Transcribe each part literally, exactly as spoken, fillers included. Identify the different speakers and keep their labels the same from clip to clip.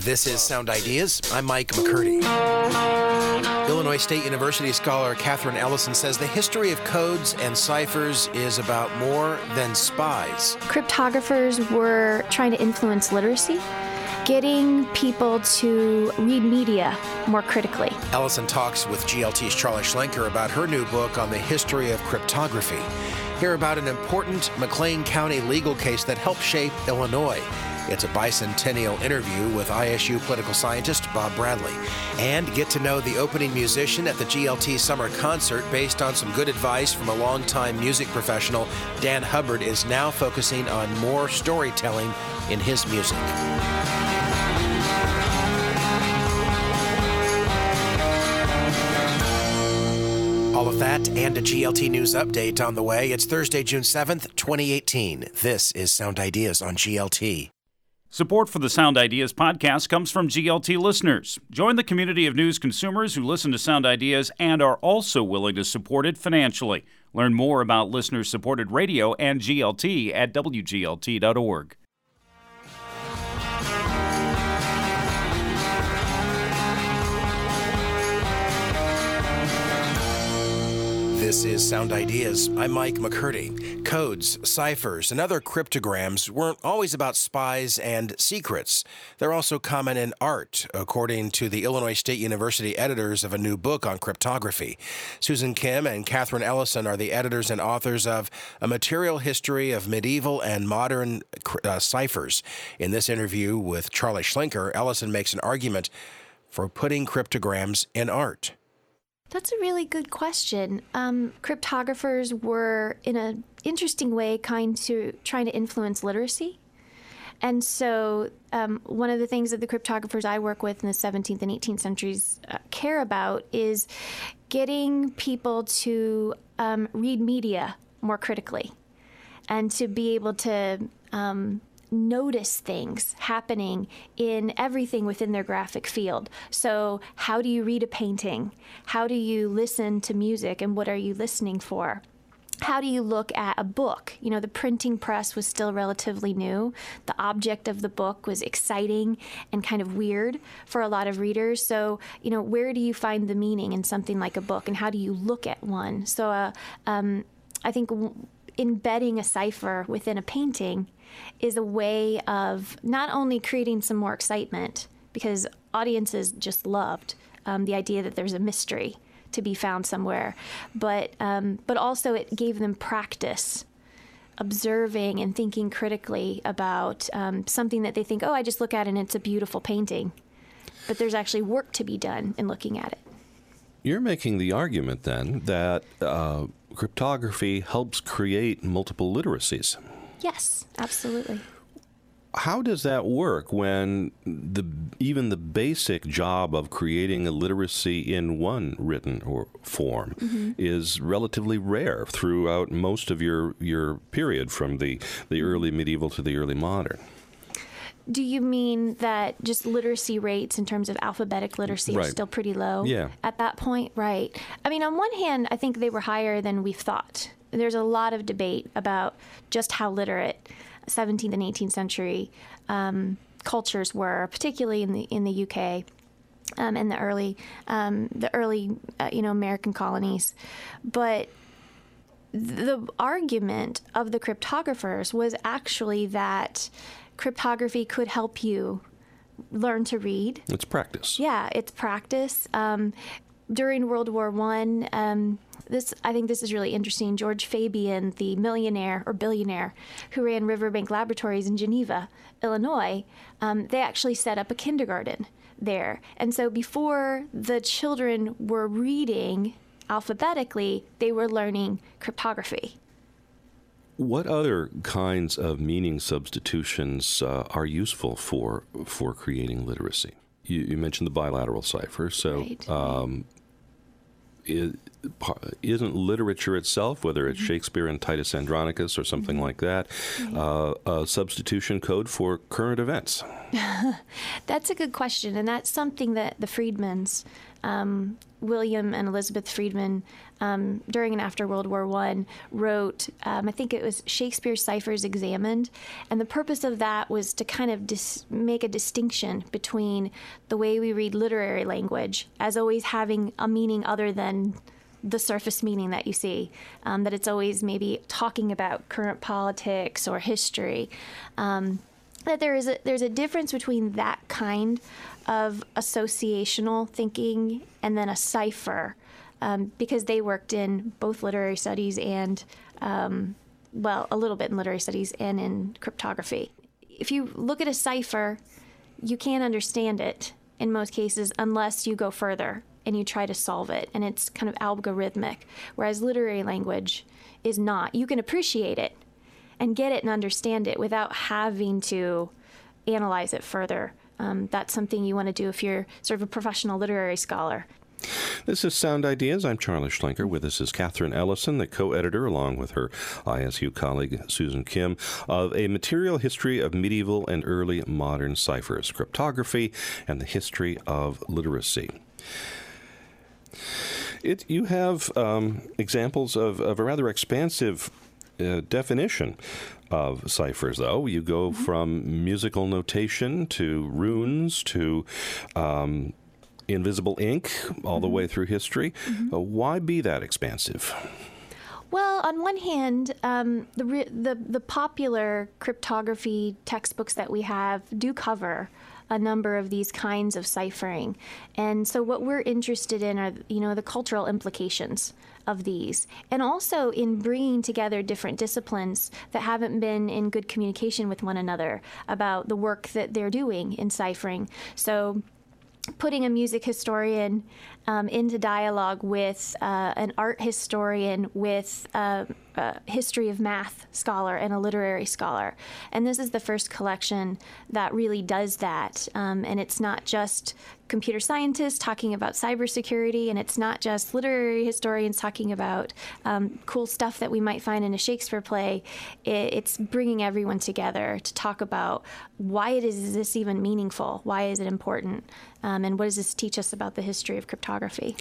Speaker 1: This is Sound Ideas. I'm Mike McCurdy. Illinois State University scholar Catherine Ellison says the history of codes and ciphers is about more than spies.
Speaker 2: Cryptographers were trying to influence literacy, getting people to read media more critically.
Speaker 1: Ellison talks with G L T's Charlie Schlenker about her new book on the history of cryptography. Hear about an important McLean County legal case that helped shape Illinois. It's a bicentennial interview with I S U political scientist Bob Bradley. And get to know the opening musician at the G L T Summer Concert based on some good advice from a longtime music professional. Dan Hubbard is now focusing on more storytelling in his music. All of that and a G L T News update on the way. It's Thursday, June seventh, twenty eighteen. This is Sound Ideas on G L T.
Speaker 3: Support for the Sound Ideas podcast comes from G L T listeners. Join the community of news consumers who listen to Sound Ideas and are also willing to support it financially. Learn more about listener-supported radio and G L T at W G L T dot org.
Speaker 1: This is Sound Ideas. I'm Mike McCurdy. Codes, ciphers, and other cryptograms weren't always about spies and secrets. They're also common in art, according to the Illinois State University editors of a new book on cryptography. Susan Kim and Catherine Ellison are the editors and authors of A Material History of Medieval and Modern uh, Ciphers. In this interview with Charlie Schlenker, Ellison makes an argument for putting cryptograms in art.
Speaker 2: That's a really good question. Um, cryptographers were, in an interesting way, kind to trying to influence literacy. And so um, one of the things that the cryptographers I work with in the seventeenth and eighteenth centuries uh, care about is getting people to um, read media more critically and to be able to um, notice things happening in everything within their graphic field. So how do you read a painting? How do you listen to music, and what are you listening for? How do you look at a book? You know, the printing press was still relatively new. The object of the book was exciting and kind of weird for a lot of readers. So, you know, where do you find the meaning in something like a book, and how do you look at one? So uh, um, I think w- embedding a cipher within a painting is a way of not only creating some more excitement, because audiences just loved um, the idea that there's a mystery to be found somewhere, but um, but also it gave them practice observing and thinking critically about um, something that they think, oh, I just look at it and it's a beautiful painting. But there's actually work to be done in looking at it.
Speaker 4: You're making the argument then that uh, cryptography helps create multiple literacies.
Speaker 2: Yes, absolutely.
Speaker 4: How does that work when the even the basic job of creating a literacy in one written or form mm-hmm. is relatively rare throughout most of your, your period from the, the early medieval to the early modern?
Speaker 2: Do you mean that just literacy rates in terms of alphabetic literacy
Speaker 4: right.
Speaker 2: are still pretty low
Speaker 4: yeah.
Speaker 2: at that point? Right. I mean, on one hand, I think they were higher than we've thought. There's a lot of debate about just how literate seventeenth and eighteenth century um, cultures were, particularly in the in the U K um, and the early um, the early uh, you know American colonies. But the argument of the cryptographers was actually that cryptography could help you learn to read.
Speaker 4: It's practice.
Speaker 2: Yeah, it's practice. Um, during World War One, um, this I think this is really interesting. George Fabian, the millionaire or billionaire who ran Riverbank Laboratories in Geneva, Illinois, um, they actually set up a kindergarten there. And so before the children were reading alphabetically, they were learning cryptography.
Speaker 4: What other kinds of meaning substitutions uh, are useful for for creating literacy? You, you mentioned the bilateral cipher, so
Speaker 2: Right.
Speaker 4: um, is, isn't literature itself, whether it's mm-hmm. Shakespeare and Titus Andronicus or something mm-hmm. like that, mm-hmm. uh, a substitution code for current events?
Speaker 2: That's a good question, and that's something that the Friedmans um, William and Elizabeth Friedman, um, during and after World War One, wrote, um, I think it was Shakespeare Ciphers Examined, and the purpose of that was to kind of dis- make a distinction between the way we read literary language as always having a meaning other than the surface meaning that you see, um, that it's always maybe talking about current politics or history. Um, that there is a, there's a difference between that kind of associational thinking and then a cipher, um, because they worked in both literary studies and, um, well, a little bit in literary studies and in cryptography. If you look at a cipher, you can't understand it in most cases unless you go further and you try to solve it, and it's kind of algorithmic, whereas literary language is not. You can appreciate it and get it and understand it without having to analyze it further. Um, that's something you want to do if you're sort of a professional literary scholar.
Speaker 4: This is Sound Ideas. I'm Charlie Schlenker. With us is Catherine Ellison, the co-editor, along with her I S U colleague Susan Kim, of A Material History of Medieval and Early Modern Ciphers, Cryptography, and the History of Literacy. It, you have um, examples of, of a rather expansive uh, definition of ciphers, though. You go mm-hmm. from musical notation to runes to um, invisible ink all mm-hmm. the way through history. Mm-hmm. Uh, why be that expansive?
Speaker 2: Well, on one hand, um, the, re- the the popular cryptography textbooks that we have do cover a number of these kinds of ciphering. And so what we're interested in are, you know, the cultural implications of these, and also in bringing together different disciplines that haven't been in good communication with one another about the work that they're doing in ciphering. So putting a music historian um, into dialogue with uh, an art historian, with uh, a history of math scholar and a literary scholar. And this is the first collection that really does that. Um, and it's not just computer scientists talking about cybersecurity, and it's not just literary historians talking about um, cool stuff that we might find in a Shakespeare play. It, it's bringing everyone together to talk about why it is, is this even meaningful? Why is it important? Um, and what does this teach us about the history of cryptography?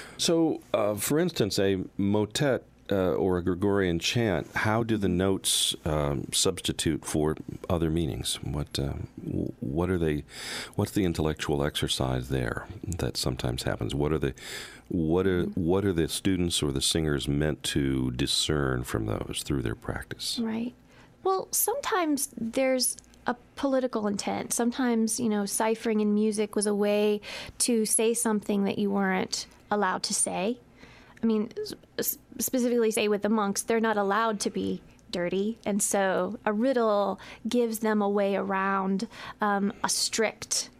Speaker 2: So,
Speaker 4: uh, for instance, a motet Uh, or a Gregorian chant, how do the notes um, substitute for other meanings? What uh, what are they? What's the intellectual exercise there that sometimes happens? What are the what are what are the students or the singers meant to discern from those through their practice?
Speaker 2: Right. Well, sometimes there's a political intent. Sometimes, you know, ciphering in music was a way to say something that you weren't allowed to say. I mean, specifically say with the monks, they're not allowed to be dirty. And so a riddle gives them a way around um, a strict,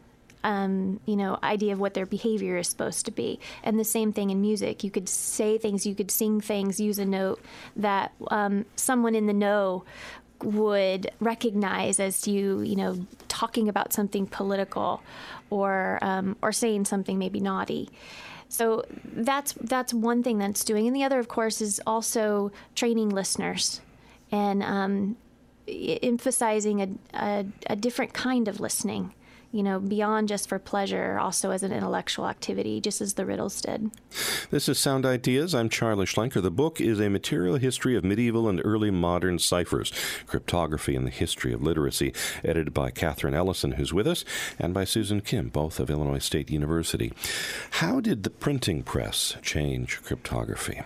Speaker 2: um, you know, idea of what their behavior is supposed to be. And the same thing in music. You could say things, you could sing things, use a note that um, someone in the know would recognize as you, you know, talking about something political or um, or saying something maybe naughty. So that's that's one thing that's doing. And the other, of course, is also training listeners and um, emphasizing a, a, a different kind of listening, you know, beyond just for pleasure, also as an intellectual activity, just as the riddles did.
Speaker 4: This is Sound Ideas. I'm Charlie Schlenker. The book is A Material History of Medieval and Early Modern Ciphers, Cryptography and the History of Literacy, edited by Catherine Ellison, who's with us, and by Susan Kim, both of Illinois State University. How did the printing press change cryptography?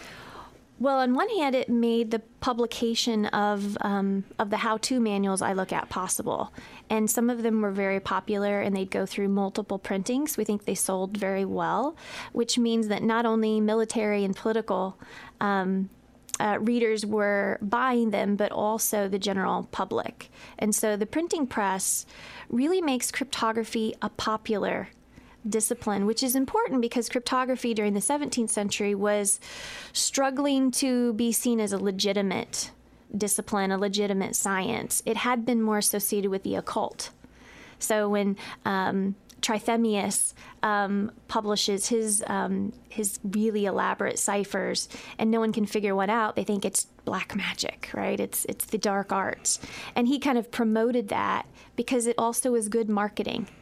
Speaker 2: Well, on one hand, it made the publication of um, of the how-to manuals I look at possible. And some of them were very popular, and they'd go through multiple printings. We think they sold very well, which means that not only military and political um, uh, readers were buying them, but also the general public. And so the printing press really makes cryptography a popular discipline, which is important because cryptography during the seventeenth century was struggling to be seen as a legitimate discipline, a legitimate science. It had been more associated with the occult. So when um, Trithemius um, publishes his um, his really elaborate ciphers, and no one can figure one out, they think it's black magic, right? It's it's the dark arts, and he kind of promoted that because it also is good marketing.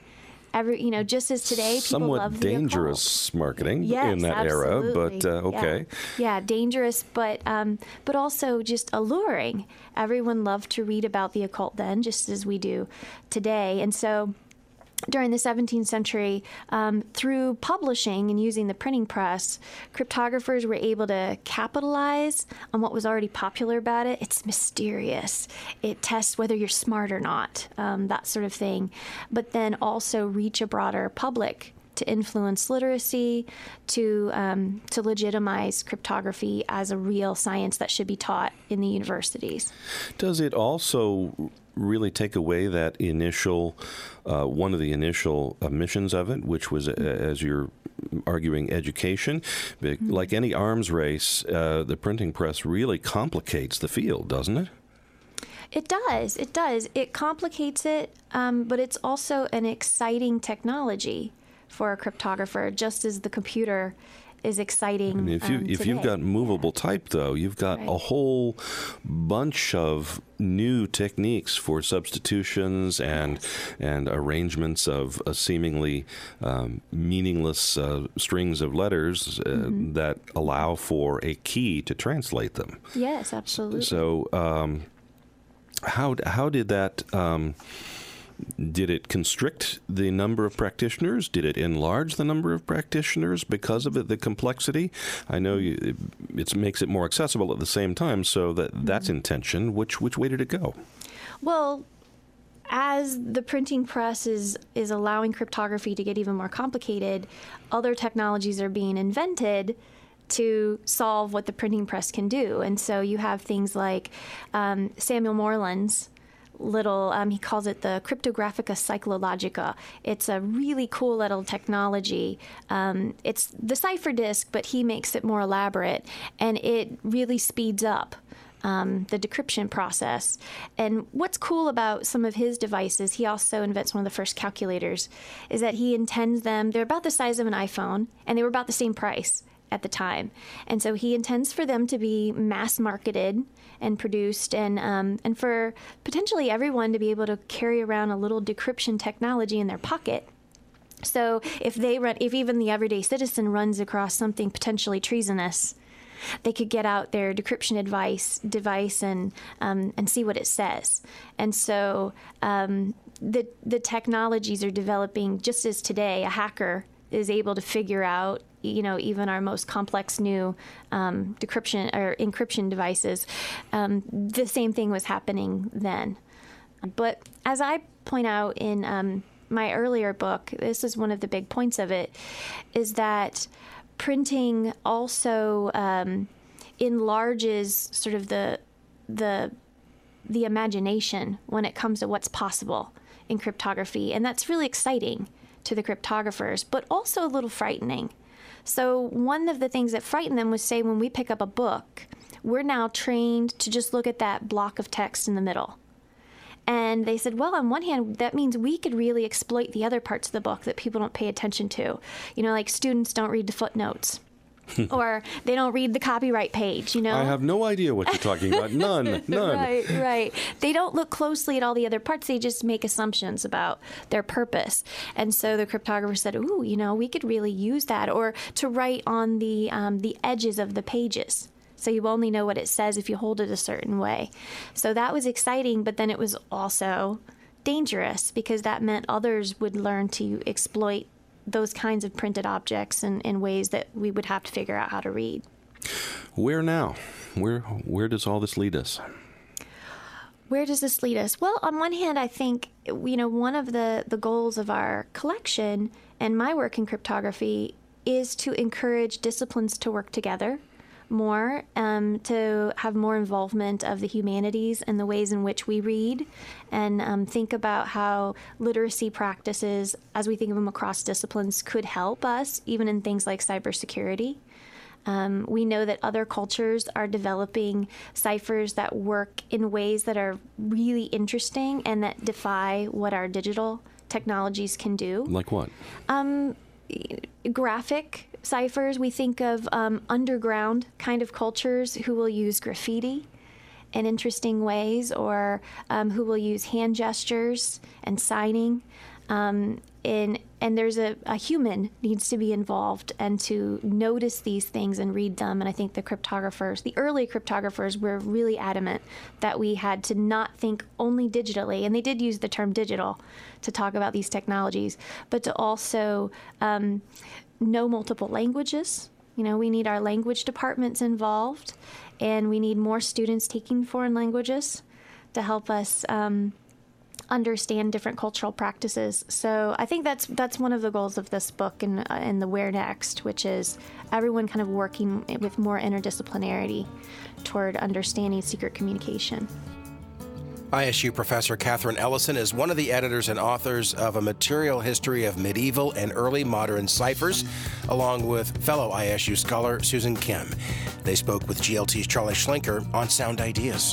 Speaker 2: Every, you know, just as today, people
Speaker 4: Somewhat
Speaker 2: love
Speaker 4: dangerous
Speaker 2: the
Speaker 4: marketing
Speaker 2: yes,
Speaker 4: in that
Speaker 2: absolutely.
Speaker 4: era, but uh, okay.
Speaker 2: Yeah. yeah, dangerous, but um, but also just alluring. Everyone loved to read about the occult then, just as we do today. And so during the seventeenth century, um, through publishing and using the printing press, cryptographers were able to capitalize on what was already popular about it. It's mysterious. It tests whether you're smart or not, um, that sort of thing. But then also reach a broader public to influence literacy, to um, to legitimize cryptography as a real science that should be taught in the universities.
Speaker 4: Does it also really take away that initial, uh, one of the initial uh, missions of it, which was, uh, as you're arguing, education? Mm-hmm. Like any arms race, uh, the printing press really complicates the field, doesn't it?
Speaker 2: It does. It does. It complicates it, um, but it's also an exciting technology for a cryptographer, just as the computer is exciting. I mean,
Speaker 4: if you
Speaker 2: um,
Speaker 4: if you've got movable type, though, you've got
Speaker 2: right.
Speaker 4: a whole bunch of new techniques for substitutions and
Speaker 2: yes.
Speaker 4: and arrangements of uh, seemingly um, meaningless uh, strings of letters uh, mm-hmm. that allow for a key to translate them.
Speaker 2: Yes, absolutely.
Speaker 4: So, um, how how did that? Um, Did it constrict the number of practitioners? Did it enlarge the number of practitioners because of it, the complexity? I know you, it, it makes it more accessible at the same time, so that mm-hmm. that's intention. Which which way did it go?
Speaker 2: Well, as the printing press is, is allowing cryptography to get even more complicated, other technologies are being invented to solve what the printing press can do. And so you have things like um, Samuel Moreland's little, um, he calls it the Cryptographica Cyclologica. It's a really cool little technology. Um, it's the cipher disk, but he makes it more elaborate, and it really speeds up um, the decryption process. And what's cool about some of his devices, he also invents one of the first calculators, is that he intends them, they're about the size of an iPhone, and they were about the same price at the time. And so he intends for them to be mass marketed and produced, and um, and for potentially everyone to be able to carry around a little decryption technology in their pocket. So if they run, if even the everyday citizen runs across something potentially treasonous, they could get out their decryption advice device and um, and see what it says. And so um, the the technologies are developing just as today a hacker is able to figure out, you know, even our most complex new um, decryption or encryption devices. Um, the same thing was happening then. But as I point out in um, my earlier book, this is one of the big points of it, is that printing also um, enlarges sort of the the the imagination when it comes to what's possible in cryptography, and that's really exciting to the cryptographers, but also a little frightening. So one of the things that frightened them was, say, when we pick up a book, we're now trained to just look at that block of text in the middle. And they said, well, on one hand, that means we could really exploit the other parts of the book that people don't pay attention to. You know, like students don't read the footnotes. Or they don't read the copyright page, you know?
Speaker 4: I have no idea what you're talking about. None, none.
Speaker 2: Right, right. They don't look closely at all the other parts. They just make assumptions about their purpose. And so the cryptographer said, ooh, you know, we could really use that. Or to write on the um, the edges of the pages. So you only know what it says if you hold it a certain way. So that was exciting, but then it was also dangerous because that meant others would learn to exploit those kinds of printed objects in, in ways that we would have to figure out how to read.
Speaker 4: Where now? Where where does all this lead us?
Speaker 2: Where does this lead us? Well, on one hand, I think, you know, one of the, the goals of our collection and my work in cryptography is to encourage disciplines to work together more, um, to have more involvement of the humanities and the ways in which we read, and um, think about how literacy practices, as we think of them across disciplines, could help us, even in things like cybersecurity. Um, we know that other cultures are developing ciphers that work in ways that are really interesting and that defy what our digital technologies can do.
Speaker 4: Like what?
Speaker 2: Um, graphic ciphers. We think of um, underground kind of cultures who will use graffiti in interesting ways, or um, who will use hand gestures and signing. Um, in, and there's a, a human needs to be involved and to notice these things and read them. And I think the cryptographers, the early cryptographers, were really adamant that we had to not think only digitally, and they did use the term digital to talk about these technologies, but to also um, know multiple languages. You know, we need our language departments involved, and we need more students taking foreign languages to help us um, understand different cultural practices. So I think that's that's one of the goals of this book and uh, and the Where Next, which is everyone kind of working with more interdisciplinarity toward understanding secret communication.
Speaker 1: I S U professor Catherine Ellison is one of the editors and authors of A Material History of Medieval and Early Modern Ciphers, along with fellow I S U scholar Susan Kim. They spoke with G L T's Charlie Schlenker on Sound Ideas.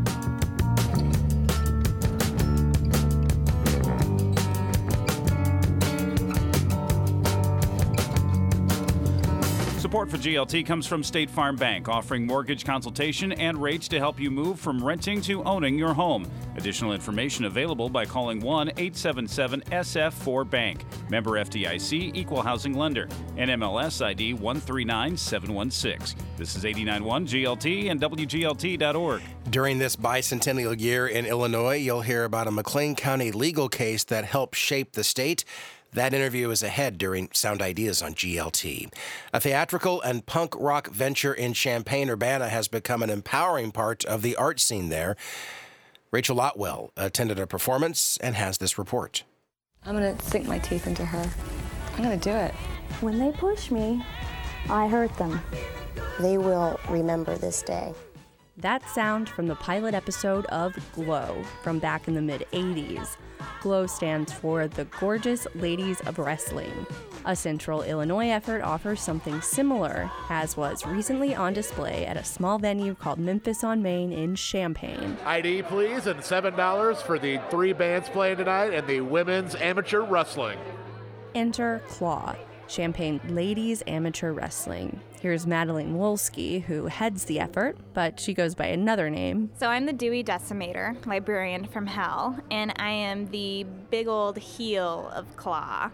Speaker 3: Support for G L T comes from State Farm Bank, offering mortgage consultation and rates to help you move from renting to owning your home. Additional information available by calling one eight seven seven S F four bank. Member F D I C, Equal Housing Lender. N M L S I D one three nine seven one six. This is eighty-nine point one G L T and W G L T dot org.
Speaker 1: During this bicentennial year in Illinois, you'll hear about a McLean County legal case that helped shape the state. That interview is ahead during Sound Ideas on G L T. A theatrical and punk rock venture in Champaign-Urbana has become an empowering part of the art scene there. Rachel Otwell attended a performance and has this report.
Speaker 5: I'm going to sink my teeth into her. I'm going to do it.
Speaker 6: When they push me, I hurt them.
Speaker 7: They will remember this day.
Speaker 8: That sound from the pilot episode of Glow from back in the mid eighties. Glow stands for the Gorgeous Ladies of Wrestling. A Central Illinois effort offers something similar, as was recently on display at a small venue called Memphis on Main in Champaign.
Speaker 9: I D, please, and seven dollars for the three bands playing tonight and the women's amateur wrestling.
Speaker 8: Enter Claw, Champaign Ladies Amateur Wrestling. Here's Madeline Wolski, who heads the effort, but she goes by another name.
Speaker 10: So I'm the Dewey Decimator, librarian from hell, and I am the big old heel of Claw.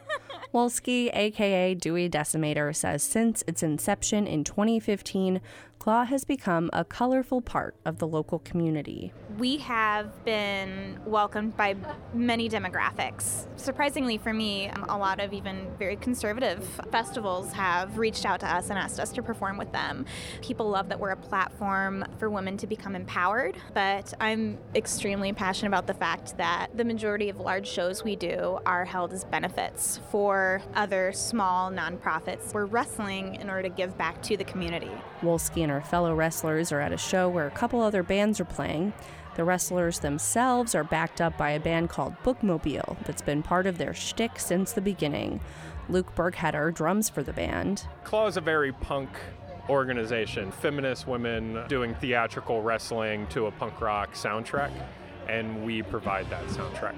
Speaker 8: Wolski, a k a. Dewey Decimator, says since its inception in twenty fifteen, Claw has become a colorful part of the local community.
Speaker 10: We have been welcomed by many demographics. Surprisingly for me, a lot of even very conservative festivals have reached out to us and asked us to perform with them. People love that we're a platform for women to become empowered, but I'm extremely passionate about the fact that the majority of large shows we do are held as benefits for other small nonprofits. We're wrestling in order to give back to the community.
Speaker 8: Wolski and her fellow wrestlers are at a show where a couple other bands are playing. The wrestlers themselves are backed up by a band called Bookmobile that's been part of their shtick since the beginning. Luke Bergheader drums for the band.
Speaker 11: Claw is a very punk organization. Feminist women doing theatrical wrestling to a punk rock soundtrack, and we provide that soundtrack.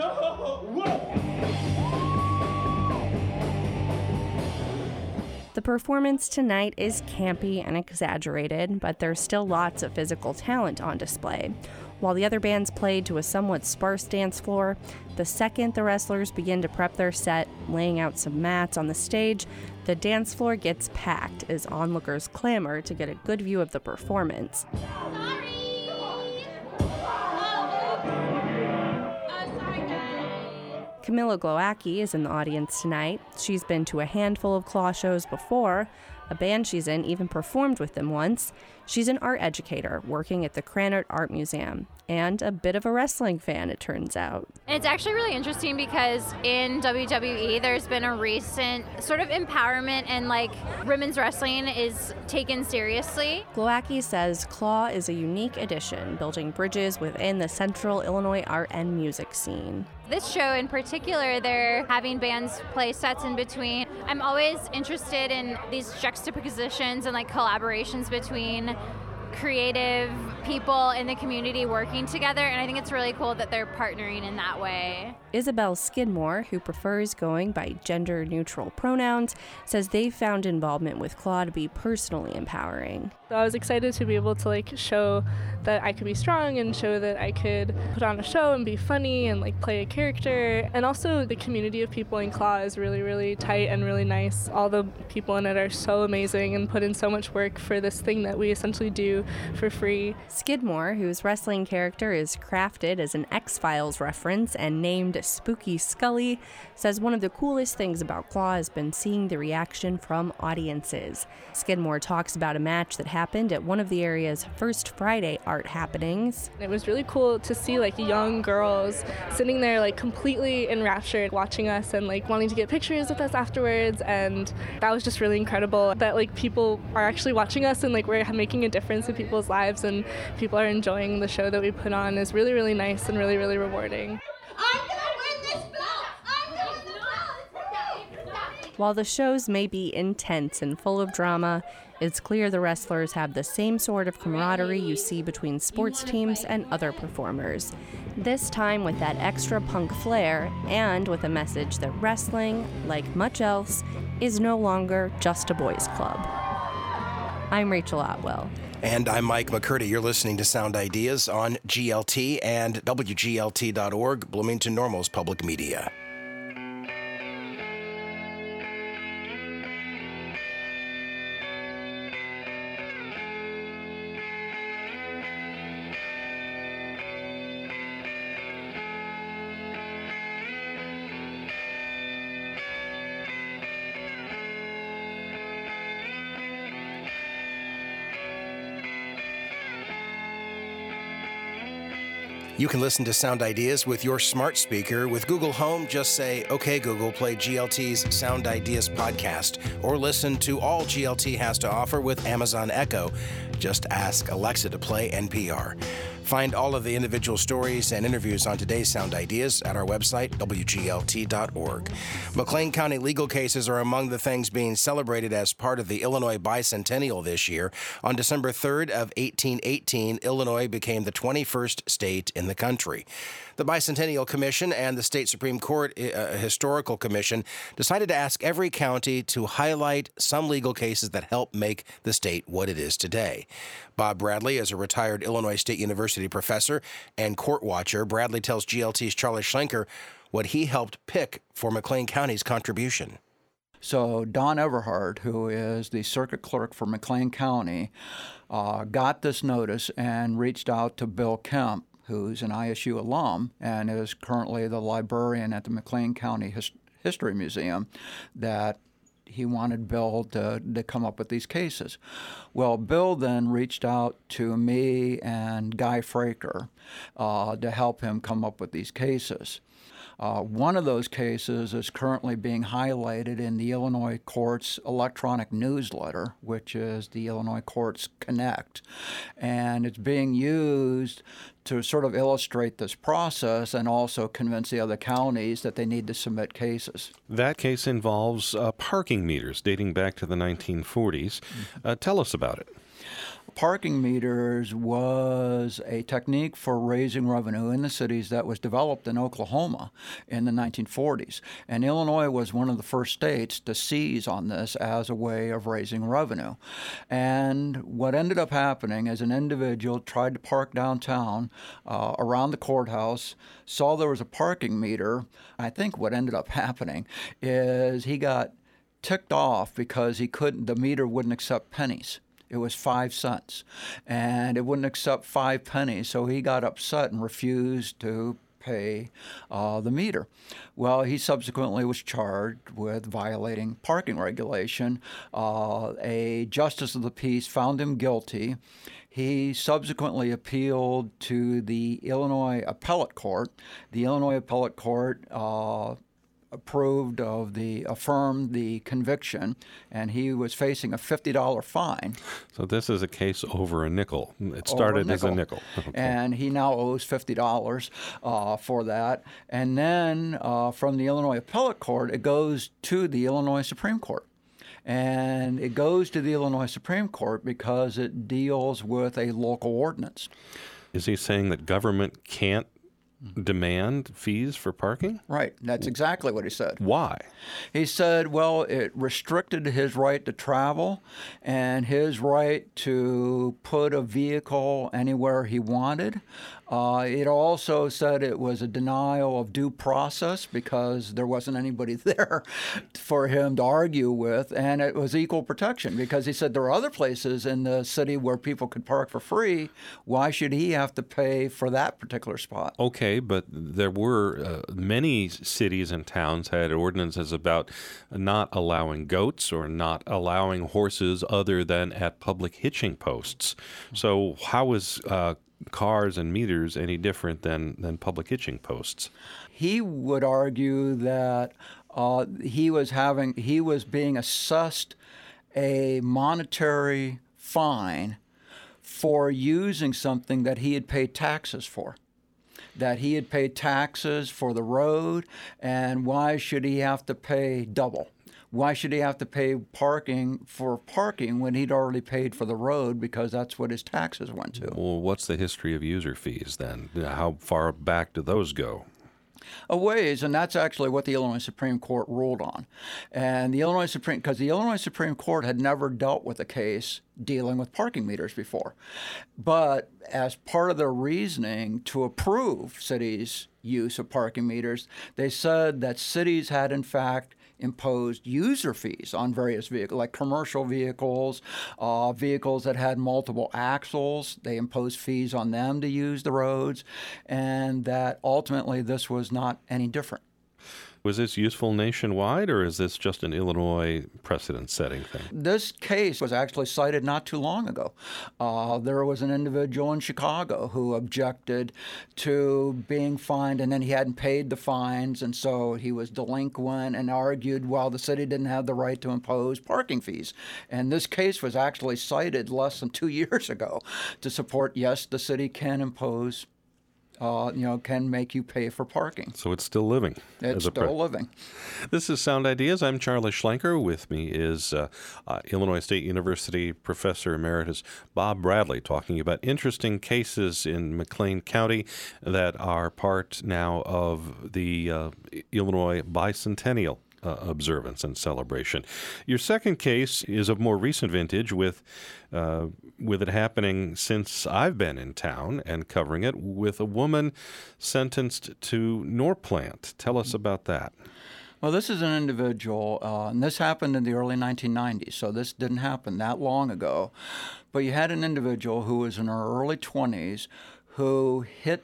Speaker 8: The performance tonight is campy and exaggerated, but there's still lots of physical talent on display. While the other bands played to a somewhat sparse dance floor, the second the wrestlers begin to prep their set, laying out some mats on the stage, the dance floor gets packed as onlookers clamor to get a good view of the performance. Camilla Glowacki is in the audience tonight. She's been to a handful of Claw shows before. A band she's in even performed with them once. She's an art educator working at the Krannert Art Museum, and a bit of a wrestling fan, it turns out.
Speaker 12: And it's actually really interesting because in W W E, there's been a recent sort of empowerment and like women's wrestling is taken seriously.
Speaker 8: Glowacki says Claw is a unique addition, building bridges within the Central Illinois art and music scene.
Speaker 12: This show in particular, they're having bands play sets in between. I'm always interested in these juxtapositions and like collaborations between creative people in the community working together, and I think it's really cool that they're partnering in that way.
Speaker 8: Isabel Skidmore, who prefers going by gender-neutral pronouns, says they found involvement with Claw to be personally empowering.
Speaker 13: I was excited to be able to like show that I could be strong and show that I could put on a show and be funny and like play a character. And also the community of people in Claw is really, really tight and really nice. All the people in it are so amazing and put in so much work for this thing that we essentially do for free.
Speaker 8: Skidmore, whose wrestling character is crafted as an X-Files reference and named Spooky Scully, says one of the coolest things about Claw has been seeing the reaction from audiences. Skidmore talks about a match that happened at one of the area's first Friday art happenings.
Speaker 13: It was really cool to see like young girls sitting there like completely enraptured watching us and like wanting to get pictures with us afterwards, and that was just really incredible that like people are actually watching us and like we're making a difference in people's lives and people are enjoying the show that we put on is really, really nice and really, really rewarding.
Speaker 14: I'm gonna win this belt! I'm gonna win the belt!
Speaker 8: While the shows may be intense and full of drama, it's clear the wrestlers have the same sort of camaraderie you see between sports teams and other performers. This time with that extra punk flair and with a message that wrestling, like much else, is no longer just a boys' club. I'm Rachel Otwell.
Speaker 1: And I'm Mike McCurdy. You're listening to Sound Ideas on G L T and W G L T dot org, Bloomington Normal's public media. You can listen to Sound Ideas with your smart speaker. With Google Home, just say, "Okay, Google, play G L T's Sound Ideas podcast," or listen to all G L T has to offer with Amazon Echo. Just ask Alexa to play N P R. Find all of the individual stories and interviews on today's Sound Ideas at our website, W G L T dot org. McLean County legal cases are among the things being celebrated as part of the Illinois Bicentennial this year. On December third of eighteen eighteen, Illinois became the twenty-first state in the country. The Bicentennial Commission and the State Supreme Court uh, Historical Commission decided to ask every county to highlight some legal cases that help make the state what it is today. Bob Bradley is a retired Illinois State University professor and court watcher. Bradley tells G L T's Charlie Schlenker what he helped pick for McLean County's contribution.
Speaker 15: So Don Everhart, who is the circuit clerk for McLean County, uh, got this notice and reached out to Bill Kemp, who's an I S U alum and is currently the librarian at the McLean County His- History Museum, that he wanted Bill to, to come up with these cases. Well, Bill then reached out to me and Guy Fraker uh, to help him come up with these cases. Uh, one of those cases is currently being highlighted in the Illinois Courts electronic newsletter, which is the Illinois Courts Connect, and it's being used to sort of illustrate this process and also convince the other counties that they need to submit cases.
Speaker 4: That case involves uh, parking meters dating back to the nineteen forties. Uh, tell us about it.
Speaker 15: Parking meters was a technique for raising revenue in the cities that was developed in Oklahoma in the nineteen forties. And Illinois was one of the first states to seize on this as a way of raising revenue. And what ended up happening is an individual tried to park downtown uh, around the courthouse, saw there was a parking meter. I think what ended up happening is he got ticked off because he couldn't, the meter wouldn't accept pennies. It was five cents, and it wouldn't accept five pennies, so he got upset and refused to pay uh, the meter. Well, he subsequently was charged with violating parking regulation. Uh, a justice of the peace found him guilty. He subsequently appealed to the Illinois Appellate Court. The Illinois Appellate Court uh, approved of the, affirmed the conviction, and he was facing a fifty dollars fine.
Speaker 4: So this is a case over a nickel. It started a nickel. as a nickel. Okay.
Speaker 15: And he now owes fifty dollars uh, for that. And then uh, from the Illinois Appellate Court, it goes to the Illinois Supreme Court. And it goes to the Illinois Supreme Court because it deals with a local ordinance.
Speaker 4: Is he saying that government can't demand fees for parking?
Speaker 15: Right. That's exactly what he said.
Speaker 4: Why?
Speaker 15: He said, well, it restricted his right to travel and his right to put a vehicle anywhere he wanted. Uh, it also said it was a denial of due process because there wasn't anybody there for him to argue with, and it was equal protection because he said there are other places in the city where people could park for free. Why should he have to pay for that particular spot?
Speaker 4: Okay, but there were uh, many cities and towns had ordinances about not allowing goats or not allowing horses other than at public hitching posts. So how is uh, cars and meters any different than, than public hitching posts?
Speaker 15: He would argue that uh, he was having he was being assessed a monetary fine for using something that he had paid taxes for. That he had paid taxes for the road, and why should he have to pay double? Why should he have to pay parking for parking when he'd already paid for the road because that's what his taxes went to?
Speaker 4: Well, what's the history of user fees then? How far back do those go?
Speaker 15: A ways, and that's actually what the Illinois Supreme Court ruled on. And the Illinois Supreme, because the Illinois Supreme Court had never dealt with a case dealing with parking meters before. But as part of their reasoning to approve cities' use of parking meters, they said that cities had in fact imposed user fees on various vehicles, like commercial vehicles, uh, vehicles that had multiple axles. They imposed fees on them to use the roads, and that ultimately this was not any different.
Speaker 4: Was this useful nationwide, or is this just an Illinois precedent-setting thing?
Speaker 15: This case was actually cited not too long ago. Uh, there was an individual in Chicago who objected to being fined, and then he hadn't paid the fines, and so he was delinquent and argued, well, the city didn't have the right to impose parking fees. And this case was actually cited less than two years ago to support, yes, the city can impose Uh, you know, can make you pay for parking.
Speaker 4: So it's still living.
Speaker 15: It's
Speaker 4: as a
Speaker 15: still
Speaker 4: pre-
Speaker 15: living.
Speaker 4: This is Sound Ideas. I'm Charlie Schlenker. With me is uh, uh, Illinois State University Professor Emeritus Bob Bradley, talking about interesting cases in McLean County that are part now of the uh, Illinois Bicentennial Uh, observance and celebration. Your second case is of more recent vintage, with uh, with it happening since I've been in town and covering it, with a woman sentenced to Norplant. Tell us about that.
Speaker 15: Well, this is an individual, uh, and this happened in the early nineteen nineties, so this didn't happen that long ago. But you had an individual who was in her early twenties who hit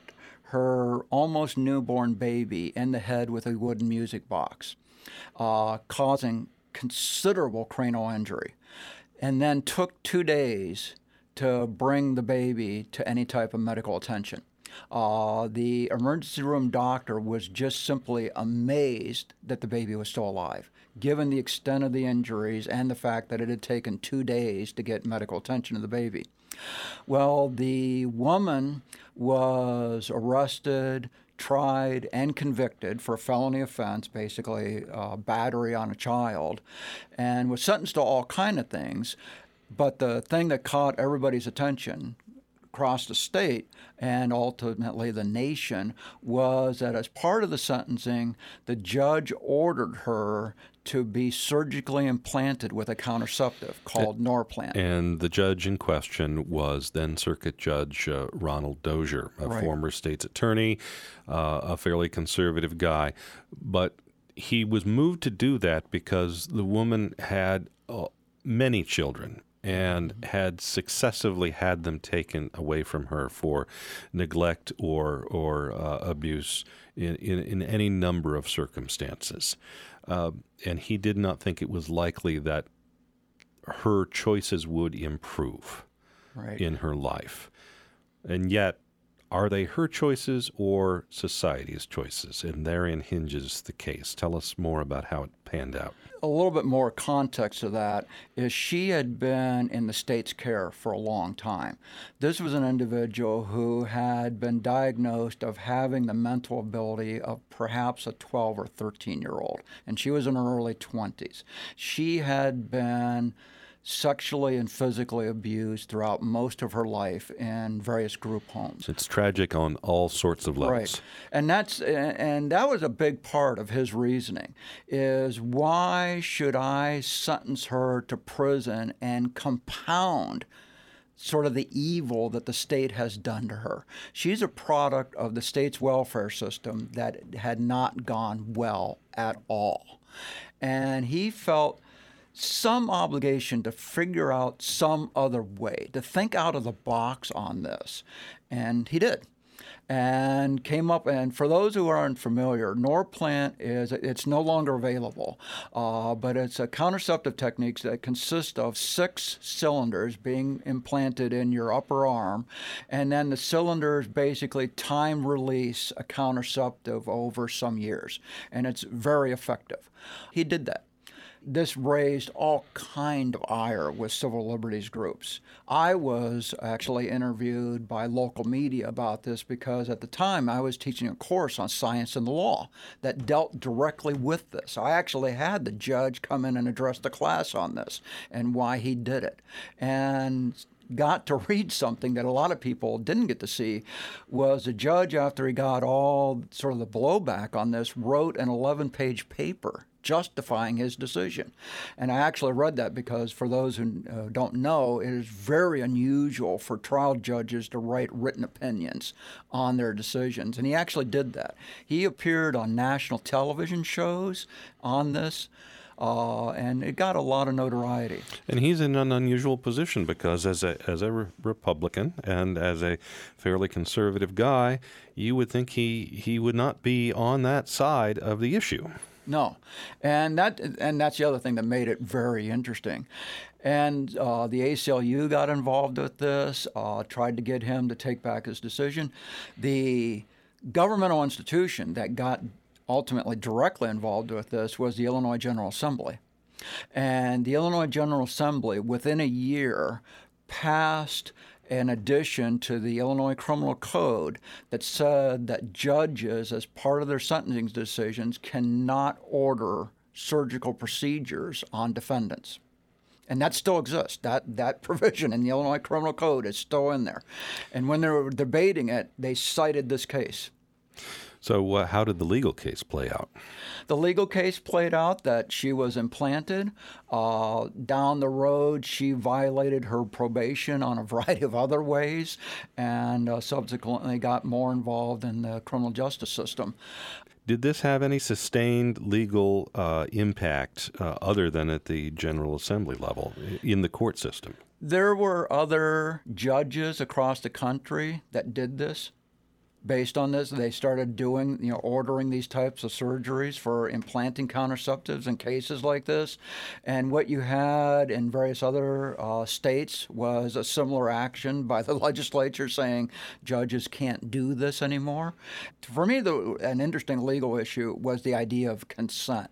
Speaker 15: her almost newborn baby in the head with a wooden music box, Uh, causing considerable cranial injury, and then took two days to bring the baby to any type of medical attention. Uh, the emergency room doctor was just simply amazed that the baby was still alive, given the extent of the injuries and the fact that it had taken two days to get medical attention to the baby. Well, the woman was arrested, tried, and convicted for a felony offense, basically uh, battery on a child, and was sentenced to all kind of things. But the thing that caught everybody's attention across the state and ultimately the nation was that as part of the sentencing, the judge ordered her to be surgically implanted with a contraceptive called
Speaker 4: and,
Speaker 15: Norplant.
Speaker 4: And the judge in question was then Circuit Judge uh, Ronald Dozier, a
Speaker 15: right.
Speaker 4: former state's attorney, uh, a fairly conservative guy. But he was moved to do that because the woman had uh, many children and had successively had them taken away from her for neglect or or uh, abuse in, in, in any number of circumstances. Uh, and he did not think it was likely that her choices would improve
Speaker 15: right.
Speaker 4: in her life. And yet, are they her choices or society's choices? And therein hinges the case. Tell us more about how it panned out.
Speaker 15: A little bit more context to that is she had been in the state's care for a long time. This was an individual who had been diagnosed of having the mental ability of perhaps a twelve or thirteen year old, and she was in her early twenties. She had been sexually and physically abused throughout most of her life in various group homes.
Speaker 4: It's tragic on all sorts of levels.
Speaker 15: Right. And that's and that was a big part of his reasoning, is why should I sentence her to prison and compound sort of the evil that the state has done to her? She's a product of the state's welfare system that had not gone well at all. And he felt some obligation to figure out some other way, to think out of the box on this. And he did. And came up, and for those who aren't familiar, Norplant is, it's no longer available, uh, but it's a contraceptive technique that consists of six cylinders being implanted in your upper arm, and then the cylinders basically time release a contraceptive over some years, and it's very effective. He did that. This raised all kind of ire with civil liberties groups. I was actually interviewed by local media about this because at the time I was teaching a course on science and the law that dealt directly with this. I actually had the judge come in and address the class on this and why he did it. And got to read something that a lot of people didn't get to see, was the judge, after he got all sort of the blowback on this, wrote an eleven-page paper justifying his decision. And I actually read that because, for those who uh, don't know, it is very unusual for trial judges to write written opinions on their decisions. And he actually did that. He appeared on national television shows on this. Uh, and it got a lot of notoriety.
Speaker 4: And he's in an unusual position because as a as a re- Republican and as a fairly conservative guy, you would think he, he would not be on that side of the issue.
Speaker 15: No, and that and that's the other thing that made it very interesting. And uh, the A C L U got involved with this, uh, tried to get him to take back his decision. The governmental institution that got ultimately directly involved with this was the Illinois General Assembly. And the Illinois General Assembly, within a year, passed an addition to the Illinois Criminal Code that said that judges, as part of their sentencing decisions, cannot order surgical procedures on defendants. And that still exists. That that provision in the Illinois Criminal Code is still in there. And when they were debating it, they cited this case.
Speaker 4: So uh, how did the legal case play out?
Speaker 15: The legal case played out that she was implanted. Uh, down the road, she violated her probation on a variety of other ways and uh, subsequently got more involved in the criminal justice system.
Speaker 4: Did this have any sustained legal uh, impact uh, other than at the General Assembly level in the court system?
Speaker 15: There were other judges across the country that did this. Based on this, they started doing, you know, ordering these types of surgeries for implanting contraceptives in cases like this. And what you had in various other uh, states was a similar action by the legislature saying judges can't do this anymore. For me, the, an interesting legal issue was the idea of consent.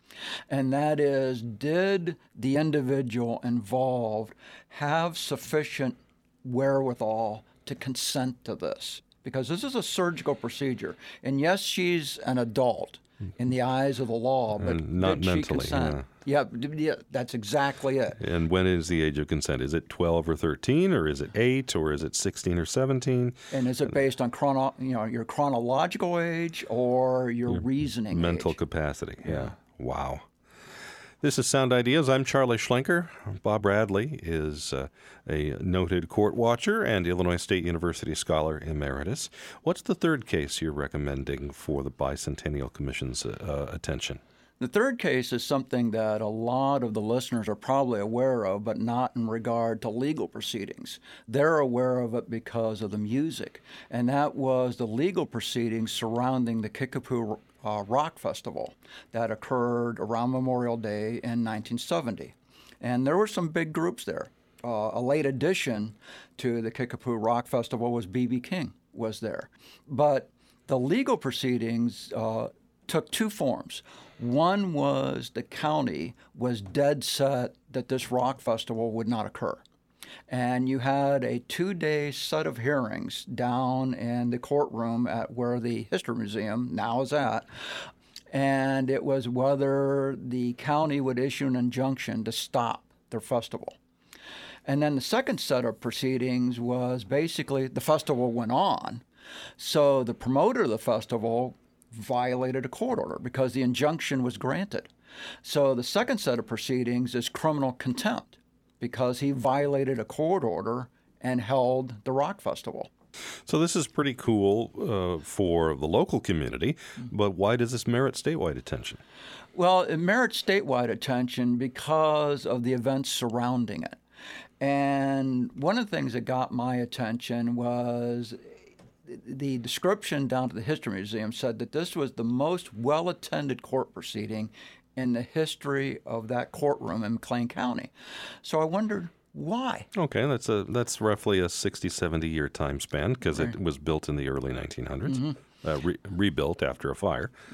Speaker 15: And that is, did the individual involved have sufficient wherewithal to consent to this? Because this is a surgical procedure. And yes, she's an adult in the eyes of the law, but
Speaker 4: and not
Speaker 15: did
Speaker 4: mentally,
Speaker 15: she consent? Yeah. Yeah, yeah, that's exactly it.
Speaker 4: And when is the age of consent? Is it twelve or thirteen, or is it eight, or is it sixteen or seventeen?
Speaker 15: And is it based on chrono, you know, your chronological age or your, your reasoning
Speaker 4: mental
Speaker 15: age?
Speaker 4: capacity? Yeah. yeah. Wow. This is Sound Ideas. I'm Charlie Schlenker. Bob Bradley is uh, a noted court watcher and Illinois State University scholar emeritus. What's the third case you're recommending for the Bicentennial Commission's uh, attention?
Speaker 15: The third case is something that a lot of the listeners are probably aware of, but not in regard to legal proceedings. They're aware of it because of the music, and that was the legal proceedings surrounding the Kickapoo Uh, rock festival that occurred around Memorial Day in nineteen seventy. And there were some big groups there. Uh, a late addition to the Kickapoo Rock Festival was B B King was there. But the legal proceedings uh, took two forms. One was the county was dead set that this rock festival would not occur. And you had a two-day set of hearings down in the courtroom at where the History Museum now is at. And it was whether the county would issue an injunction to stop their festival. And then the second set of proceedings was basically the festival went on. So the promoter of the festival violated a court order because the injunction was granted. So the second set of proceedings is criminal contempt because he violated a court order and held the rock festival.
Speaker 4: So this is pretty cool uh, for the local community, but why does this merit statewide attention?
Speaker 15: Well, it merits statewide attention because of the events surrounding it. And one of the things that got my attention was the description down to the History Museum said that this was the most well-attended court proceeding in the history of that courtroom in McLean County. So I wondered, why?
Speaker 4: Okay, that's a that's roughly a sixty, seventy year time span because
Speaker 15: Right.
Speaker 4: it was built in the early nineteen hundreds,
Speaker 15: Mhm.
Speaker 4: uh, re- rebuilt after a fire.
Speaker 15: Yeah.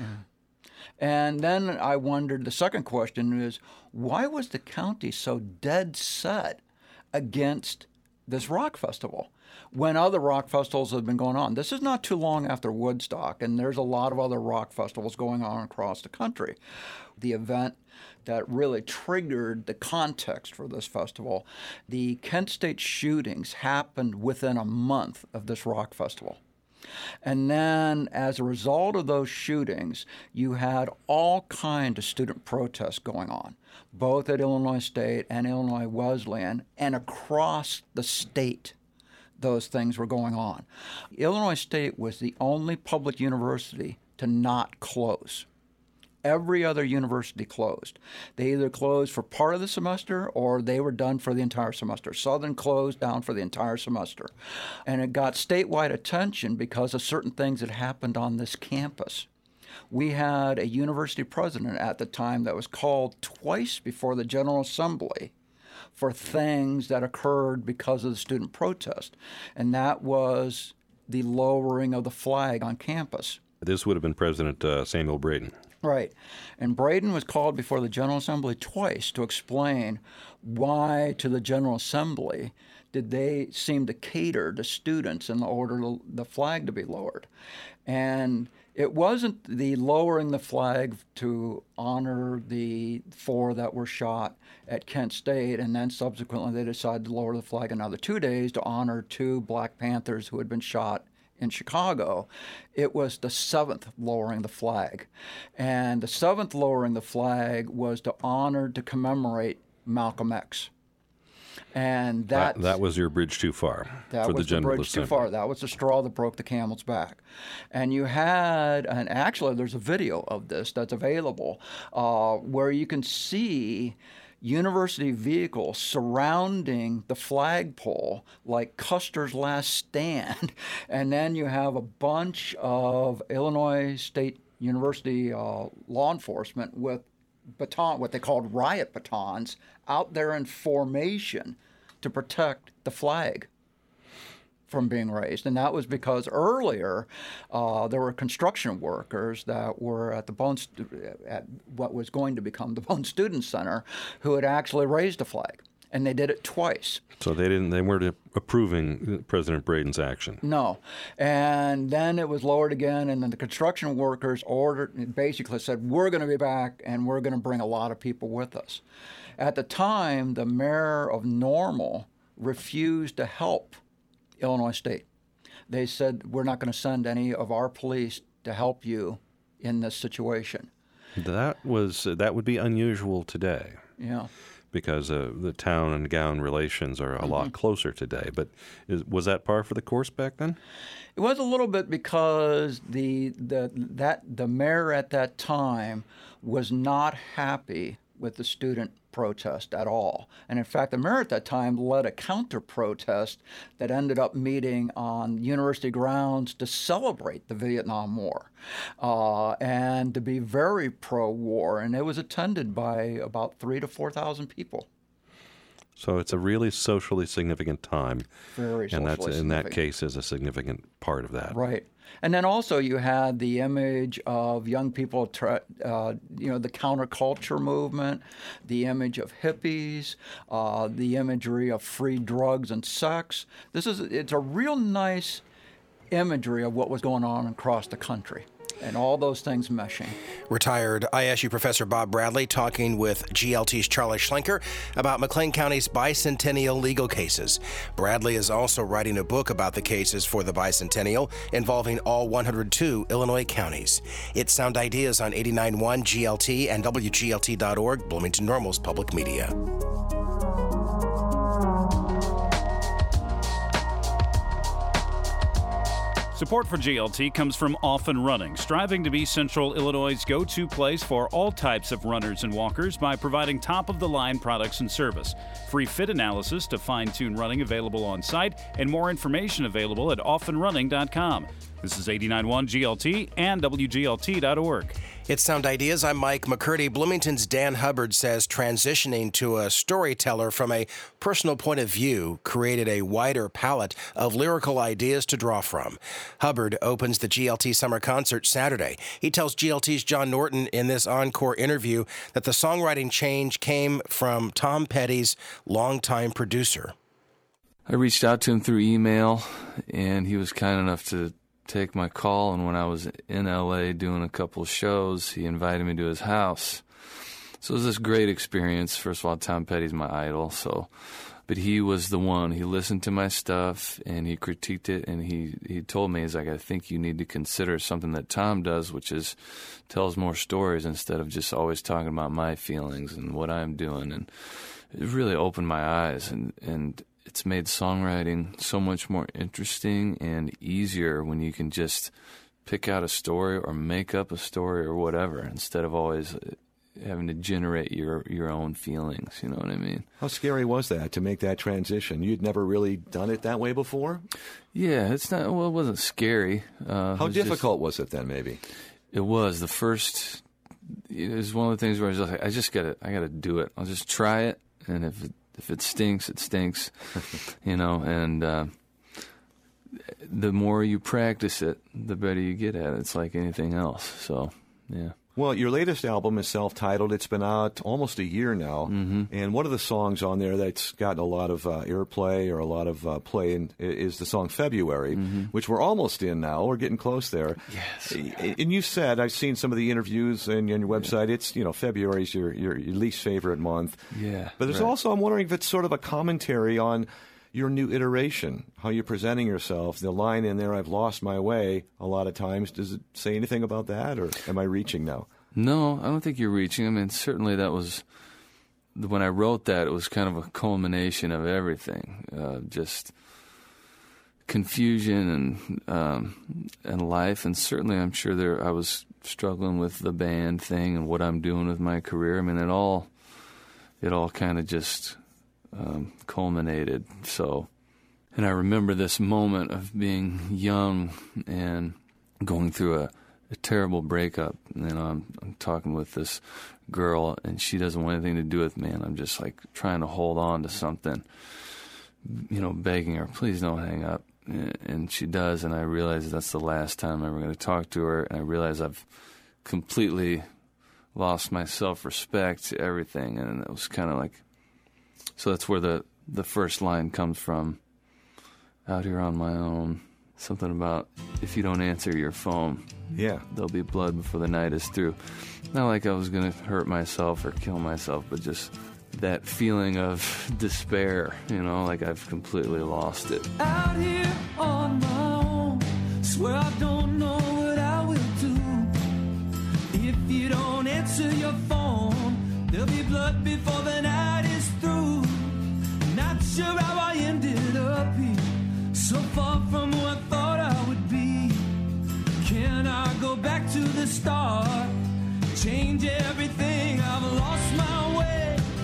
Speaker 15: And then I wondered, the second question is, why was the county so dead set against this rock festival when other rock festivals have been going on? This is not too long after Woodstock, and there's a lot of other rock festivals going on across the country. The event that really triggered the context for this festival, the Kent State shootings happened within a month of this rock festival. And then as a result of those shootings, you had all kinds of student protests going on, both at Illinois State and Illinois Wesleyan, and across the state. Those things were going on. Illinois State was the only public university to not close. Every other university closed. They either closed for part of the semester or they were done for the entire semester. Southern closed down for the entire semester. And it got statewide attention because of certain things that happened on this campus. We had a university president at the time that was called twice before the General Assembly for things that occurred because of the student protest. And that was the lowering of the flag on campus.
Speaker 4: This would have been President uh, Samuel Braden.
Speaker 15: Right. And Braden was called before the General Assembly twice to explain why to the General Assembly did they seem to cater to students in order to the flag to be lowered. And it wasn't the lowering the flag to honor the four that were shot at Kent State, and then subsequently they decided to lower the flag another two days to honor two Black Panthers who had been shot in Chicago. It was the seventh lowering the flag. And the seventh lowering the flag was to honor, to commemorate Malcolm X. And that
Speaker 4: That, that was your bridge too far
Speaker 15: that
Speaker 4: for
Speaker 15: was
Speaker 4: the General
Speaker 15: bridge
Speaker 4: Assembly.
Speaker 15: too far. That was the straw that broke the camel's back. And you had, and actually there's a video of this that's available uh, where you can see university vehicles surrounding the flagpole like Custer's Last Stand. And then you have a bunch of Illinois State University uh, law enforcement with baton, what they called riot batons, out there in formation to protect the flag from being raised. And that was because earlier uh, there were construction workers that were at the Bone Stu- at what was going to become the Bone Student Center who had actually raised a flag. And they did it twice.
Speaker 4: So they didn't. They weren't approving President Braden's action.
Speaker 15: No. And then it was lowered again, and then the construction workers ordered, basically said, we're going to be back, and we're going to bring a lot of people with us. At the time, the mayor of Normal refused to help Illinois State. They said, we're not going to send any of our police to help you in this situation.
Speaker 4: That was uh, that would be unusual today.
Speaker 15: Yeah.
Speaker 4: Because uh, the town and gown relations are a
Speaker 15: Mm-hmm.
Speaker 4: lot closer today. But is, was that par for the course back then?
Speaker 15: It was a little bit because the the that the mayor at that time was not happy with the student protest at all. And in fact, the mayor at that time led a counter protest that ended up meeting on university grounds to celebrate the Vietnam War uh, and to be very pro-war. And it was attended by about three to four thousand people.
Speaker 4: So it's a really socially significant time.
Speaker 15: Very
Speaker 4: and that's
Speaker 15: socially
Speaker 4: in that
Speaker 15: significant.
Speaker 4: case is a significant part of that.
Speaker 15: Right. And then also you had the image of young people, tra- uh, you know, the counterculture movement, the image of hippies, uh, the imagery of free drugs and sex. This is, it's a real nice imagery of what was going on across the country. and all those things meshing.
Speaker 1: Retired I S U professor Bob Bradley talking with G L T's Charlie Schlenker about McLean County's bicentennial legal cases. Bradley is also writing a book about the cases for the bicentennial involving all one hundred two Illinois counties. It's Sound Ideas on eighty-nine point one G L T and W G L T dot org, Bloomington Normal's public media.
Speaker 3: Support for G L T comes from Off and Running, striving to be Central Illinois' go-to place for all types of runners and walkers by providing top-of-the-line products and service. Free fit analysis to fine-tune running available on site, and more information available at off and running dot com. This is eighty-nine point one G L T and W G L T dot org.
Speaker 1: It's Sound Ideas. I'm Mike McCurdy. Bloomington's Dan Hubbard says transitioning to a storyteller from a personal point of view created a wider palette of lyrical ideas to draw from. Hubbard opens the G L T Summer Concert Saturday. He tells G L T's John Norton in this encore interview that the songwriting change came from Tom Petty's longtime producer.
Speaker 16: I reached out to him through email, and he was kind enough to take my call, and when I was in L A doing a couple of shows, he invited me to his house. So it was this great experience. First of all, Tom Petty's my idol, so but he was the one. He listened to my stuff, and he critiqued it, and he, he told me, he's like, I think you need to consider something that Tom does, which is tells more stories instead of just always talking about my feelings and what I'm doing. And it really opened my eyes, and, and it's made songwriting so much more interesting and easier when you can just pick out a story or make up a story or whatever instead of always having to generate your, your own feelings, you know what I mean?
Speaker 17: How scary was that, to make that transition? You'd never really done it that way before?
Speaker 16: Yeah, it's not, well, it wasn't scary. Uh,
Speaker 17: How
Speaker 16: it was
Speaker 17: difficult
Speaker 16: just,
Speaker 17: was it then, maybe?
Speaker 16: It was. The first, it was one of the things where I was like, I just got to, I got to do it. I'll just try it, and if it, if it stinks, it stinks, you know, and uh, the more you practice it, the better you get at it. It's like anything else, so, yeah.
Speaker 17: Well, your latest album is self-titled. It's been out almost a year now.
Speaker 16: Mm-hmm.
Speaker 17: And one of the songs on there that's gotten a lot of uh, airplay or a lot of uh, play in, is the song February,
Speaker 16: mm-hmm.
Speaker 17: which we're almost in now. We're getting close there.
Speaker 16: Yes.
Speaker 17: And you said, I've seen some of the interviews and on your website, it's, you know, February's your, your, your least favorite month.
Speaker 16: Yeah.
Speaker 17: But there's
Speaker 16: right.
Speaker 17: also, I'm wondering if it's sort of a commentary on your new iteration, how you're presenting yourself. The line in there, I've lost my way, a lot of times. Does it say anything about that, or am I reaching now?
Speaker 16: No, I don't think you're reaching. I mean, certainly that was, when I wrote that, it was kind of a culmination of everything. Uh, just confusion and um, and life, and certainly I'm sure there I was struggling with the band thing and what I'm doing with my career. I mean, it all, it all kind of just um, culminated. So, and I remember this moment of being young and going through a, a terrible breakup. You know, I'm, I'm talking with this girl, and she doesn't want anything to do with me, and I'm just like trying to hold on to something, you know, begging her, please don't hang up. And she does, and I realize that's the last time I'm ever going to talk to her, and I realize I've completely lost my self-respect, everything, and it was kind of like, so that's where the, the first line comes from, out here on my own, something about if you don't answer your phone,
Speaker 17: yeah,
Speaker 16: there'll be blood before the night is through. Not like I was going to hurt myself or kill myself, but just that feeling of despair, you know, like I've completely lost it.
Speaker 18: Out here on my own, swear I don't know what I will do. If you don't answer your phone, there'll be blood before the night is through. Not sure how I ended up here, so far from who I thought I would be. Can I go back to the start, change everything? I've lost my way.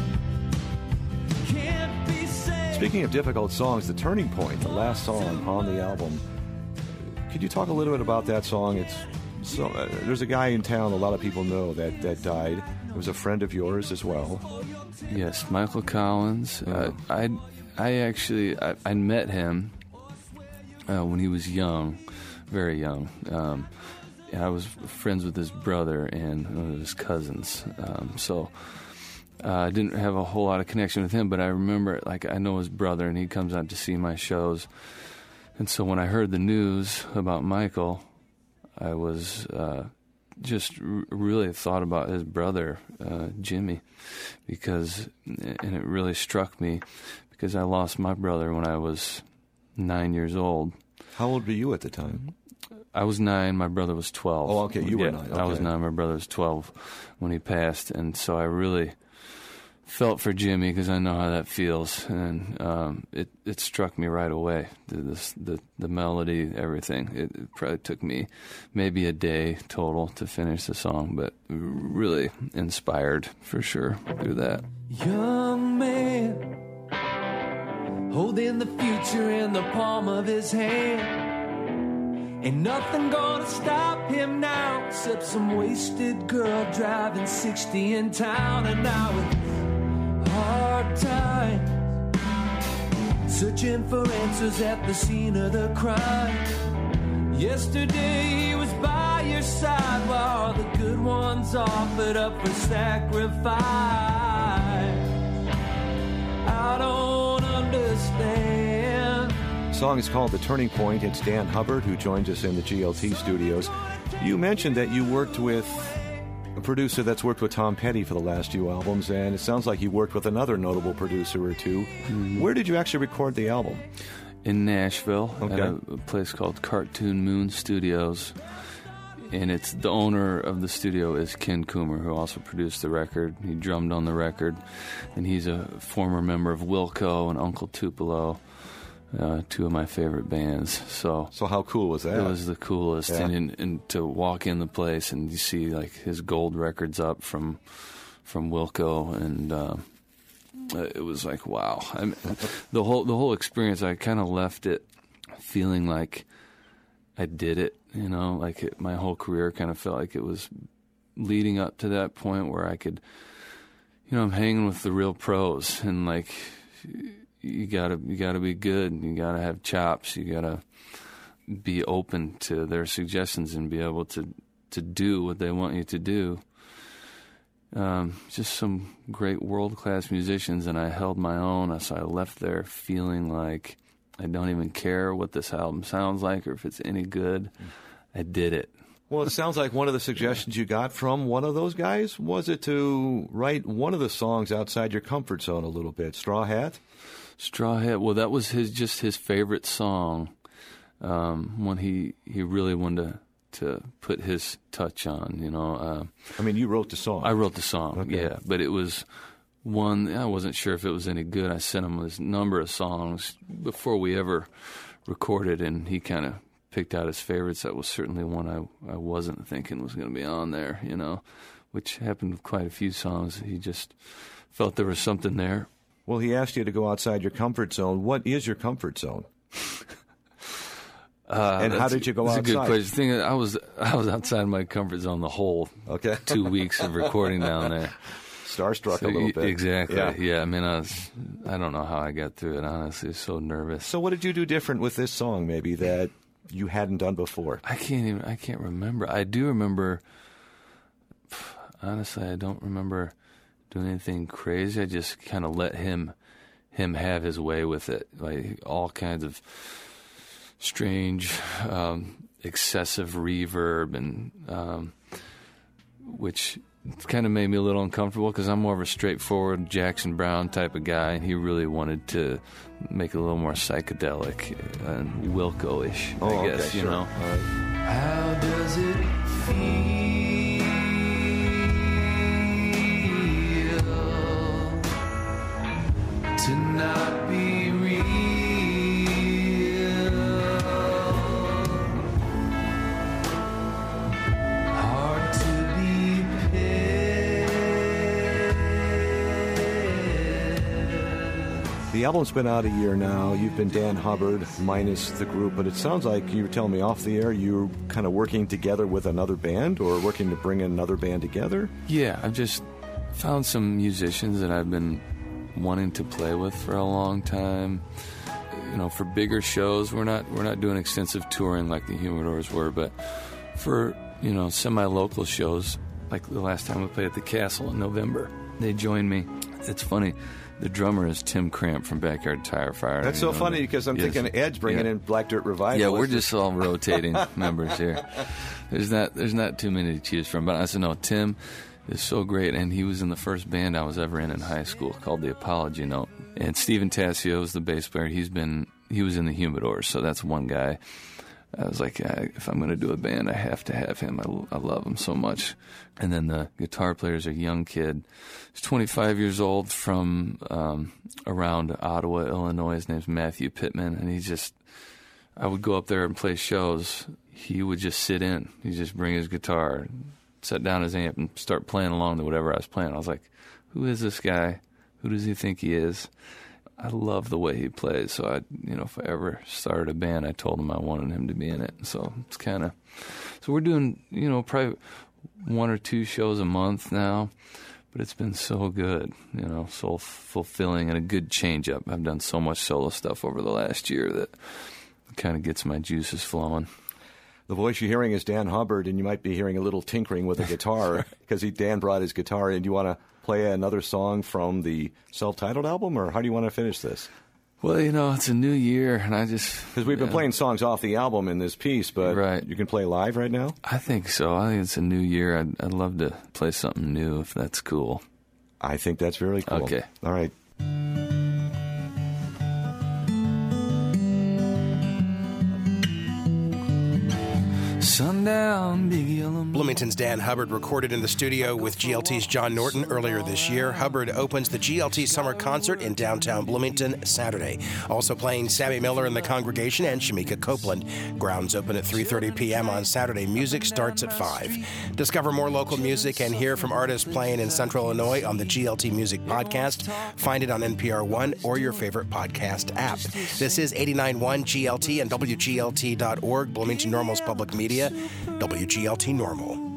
Speaker 17: Speaking of difficult songs, The Turning Point, the last song on the album, could you talk a little bit about that song? It's so uh, there's a guy in town a lot of people know that, that died. It was a friend of yours as well.
Speaker 16: Yes, Michael Collins. Uh, I I actually I, I met him uh, when he was young, very young. Um, I was friends with his brother and one of his cousins. Um, so. Uh, I didn't have a whole lot of connection with him, but I remember, like, I know his brother, and he comes out to see my shows. And so when I heard the news about Michael, I was uh, just r- really thought about his brother, uh, Jimmy, because, and it really struck me because I lost my brother when I was nine years old.
Speaker 17: How old were you at the time?
Speaker 16: I was nine. My brother was twelve.
Speaker 17: Oh, okay. You
Speaker 16: yeah,
Speaker 17: were nine. Okay.
Speaker 16: I was nine. My brother was twelve when he passed, and so I really felt for Jimmy because I know how that feels, and um, it it struck me right away. The this, the the melody, everything. It, it probably took me maybe a day total to finish the song, but really inspired for sure through that.
Speaker 18: Young man, holding the future in the palm of his hand. Ain't nothing gonna stop him now except some wasted girl driving sixty in town. And now with hard times, searching for answers at the scene of the crime. Yesterday he was by your side while the good ones offered up for sacrifice. I don't understand.
Speaker 17: The song is called The Turning Point. It's Dan Hubbard who joins us in the G L T studios. You mentioned that you worked with a producer that's worked with Tom Petty for the last few albums, and it sounds like you worked with another notable producer or two. Mm-hmm. Where did you actually record the album?
Speaker 16: In Nashville,
Speaker 17: okay.
Speaker 16: at a, a place called Cartoon Moon Studios. And it's the owner of the studio is Ken Coomer, who also produced the record. He drummed on the record, and he's a former member of Wilco and Uncle Tupelo. Uh, two of my favorite bands. So,
Speaker 17: so how cool was that?
Speaker 16: It was the coolest,
Speaker 17: yeah.
Speaker 16: and, and, and to walk in the place and you see like his gold records up from from Wilco, and uh, it was like wow. I mean, the whole the whole experience, I kind of left it feeling like I did it. You know, like it, my whole career kind of felt like it was leading up to that point where I could, you know, I'm hanging with the real pros, and like. You gotta, you gotta be good. You gotta have chops. You gotta be open to their suggestions and be able to, to do what they want you to do. Um, just some great world-class musicians, and I held my own. So I left there feeling like I don't even care what this album sounds like or if it's any good. I did it.
Speaker 17: Well, it sounds like one of the suggestions you got from one of those guys was it to write one of the songs outside your comfort zone a little bit. Straw Hat?
Speaker 16: Straw Hat. Well, that was his just his favorite song. Um, one he he really wanted to, to put his touch on. You know. Uh,
Speaker 17: I mean, you wrote the song.
Speaker 16: I wrote the song.
Speaker 17: Okay.
Speaker 16: Yeah, but it was one I wasn't sure if it was any good. I sent him this number of songs before we ever recorded, and he kind of picked out his favorites. That was certainly one I I wasn't thinking was going to be on there. You know, which happened with quite a few songs. He just felt there was something there.
Speaker 17: Well, he asked you to go outside your comfort zone. What is your comfort zone? uh, and how did you go
Speaker 16: that's
Speaker 17: outside?
Speaker 16: That's a good question. Thing, I was I was outside my comfort zone the whole
Speaker 17: okay.
Speaker 16: two weeks of recording down there.
Speaker 17: Starstruck
Speaker 16: so,
Speaker 17: a little bit.
Speaker 16: Exactly.
Speaker 17: Yeah.
Speaker 16: yeah. I mean, I was. I don't know how I got through it. Honestly, I was so nervous.
Speaker 17: So, what did you do different with this song? Maybe that you hadn't done before.
Speaker 16: I can't even. I can't remember. I do remember. Honestly, I don't remember doing anything crazy. I just kind of let him him have his way with it, like all kinds of strange, um, excessive reverb, and um, which kind of made me a little uncomfortable because I'm more of a straightforward Jackson Browne type of guy, and he really wanted to make it a little more psychedelic and Wilco-ish,
Speaker 17: oh,
Speaker 16: I guess,
Speaker 17: okay,
Speaker 16: you
Speaker 17: sure.
Speaker 16: know.
Speaker 17: Right.
Speaker 18: How does it feel to not be real? Hard to be paired.
Speaker 17: The album's been out a year now. You've been Dan Hubbard minus the group, but it sounds like you were telling me off the air you're kind of working together with another band or working to bring another band together?
Speaker 16: Yeah, I've just found some musicians that I've been wanting to play with for a long time. You know, for bigger shows, we're not we're not doing extensive touring like the Humidors were, but for, you know, semi-local shows, like the last time we played at the Castle in November, they joined me. It's funny. The drummer is Tim Cramp from Backyard Tire Fire.
Speaker 17: That's so funny because I'm
Speaker 16: yes.
Speaker 17: thinking Ed's bringing
Speaker 16: yeah.
Speaker 17: in Black Dirt Revival.
Speaker 16: Yeah, we're just all rotating members here. There's not there's not too many to choose from. But I said, no, Tim is so great, and he was in the first band I was ever in in high school called the Apology Note. And Stephen Tassio is the bass player. He's been he was in the Humidors, so that's one guy. I was like, uh, if I'm going to do a band, I have to have him. I, I love him so much. And then the guitar player is a young kid. He's twenty-five years old from um, around Ottawa, Illinois. His name's Matthew Pittman. And he's just, I would go up there and play shows. He would just sit in. He'd just bring his guitar, set down his amp, and start playing along to whatever I was playing. I was like, who is this guy? Who does he think he is? I love the way he plays, so I, you know, if I ever started a band, I told him I wanted him to be in it. So it's kind of, so we're doing, you know, probably one or two shows a month now, but it's been so good, you know, so fulfilling and a good change up. I've done so much solo stuff over the last year that it kind of gets my juices flowing.
Speaker 17: The voice you're hearing is Dan Hubbard, and you might be hearing a little tinkering with a guitar because he Dan brought his guitar in. Do you want to play another song from the self-titled album, or how do you want to finish this?
Speaker 16: Well, you know, it's a new year, and I just...
Speaker 17: Because we've been
Speaker 16: know,
Speaker 17: playing songs off the album in this piece, but
Speaker 16: right.
Speaker 17: you can play live right now?
Speaker 16: I think so. I think it's a new year. I'd, I'd love to play something new if that's cool.
Speaker 17: I think that's very cool.
Speaker 16: Okay.
Speaker 17: All right.
Speaker 18: Sundown, big yellow.
Speaker 1: Bloomington's Dan Hubbard recorded in the studio with G L T's John Norton earlier this year. Hubbard opens the G L T Summer Concert in downtown Bloomington Saturday. Also playing Sammy Miller and the Congregation and Shamika Copeland. Grounds open at three thirty p.m. on Saturday. Music starts at five. Discover more local music and hear from artists playing in Central Illinois on the G L T Music Podcast. Find it on N P R One or your favorite podcast app. This is eighty-nine point one G L T and W G L T dot org, Bloomington Normal's public media. W G L T Normal.